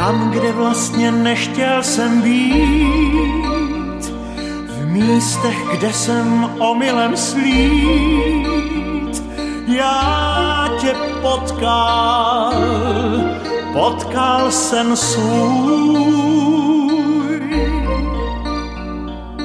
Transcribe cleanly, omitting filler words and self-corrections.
tam, kde vlastně nechtěl jsem být, v místech, kde jsem omylem slít. Já tě potkal jsem svůj.